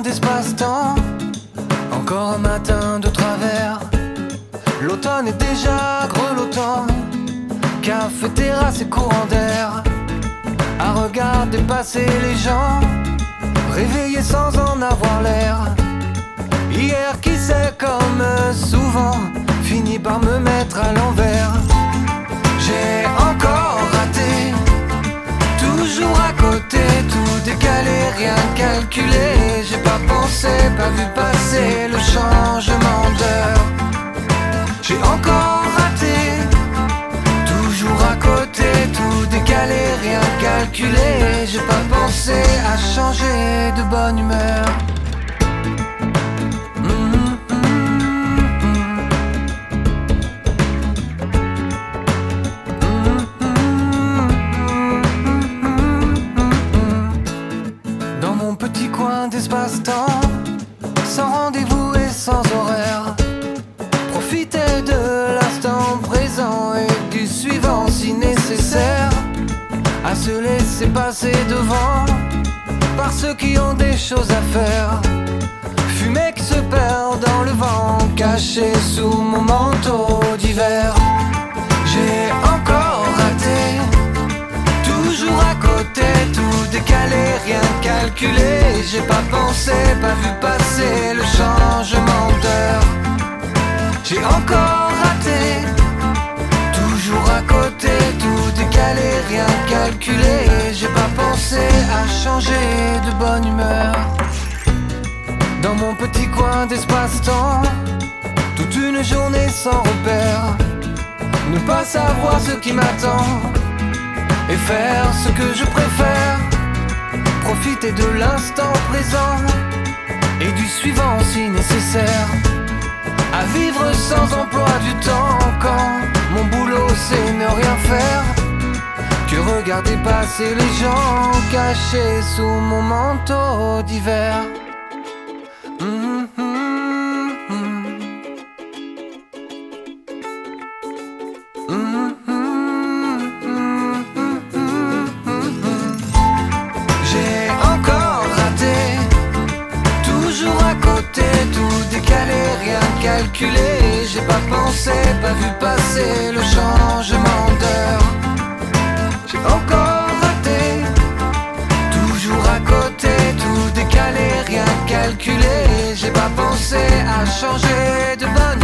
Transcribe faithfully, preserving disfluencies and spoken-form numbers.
d'espace-temps. Encore un matin de travers. L'automne est déjà grelottant. Café, terrasse et courant d'air. À regarder passer les gens, réveillés sans en avoir l'air. Hier qui sait comme souvent fini par me mettre à l'envers. J'ai encore raté, toujours à côté, tout décalé, rien calculé. J'ai pas pensé, pas vu passer le changement d'heure. J'ai encore raté, toujours à côté, tout décalé, rien calculé. J'ai pas pensé à changer de bonne humeur. Dans mon petit coin d'espace-temps, sans rendez-vous et sans horaire, profiter de l'instant présent et du suivant si nécessaire. À se laisser passer devant par ceux qui ont des choses à faire. Fumée qui se perd dans le vent, caché sous mon manteau d'hiver. J'ai encore raté, toujours à côté, tout décalé, rien calculé. J'ai pas pensé, pas vu passer le changement d'heure. J'ai encore raté, toujours à côté, tout décalé, rien calculé. J'ai pas pensé à changer de bonne humeur. Dans mon petit coin d'espace-temps, toute une journée sans repère. Ne pas savoir ce qui m'attend et faire ce que je préfère. Profiter de l'instant présent et du suivant si nécessaire. À vivre sans emploi du temps quand mon boulot c'est ne rien faire que regarder passer les gens cachés sous mon manteau d'hiver. Mmh, mmh, mmh. Mmh, mmh, mmh, mmh. J'ai encore raté, toujours à côté, tout décalé, rien calculé. J'ai pas pensé, pas vu passer le changement d'heure. J'ai encore raté, toujours à côté, tout décalé, rien calculé. J'ai pas pensé à changer de bonne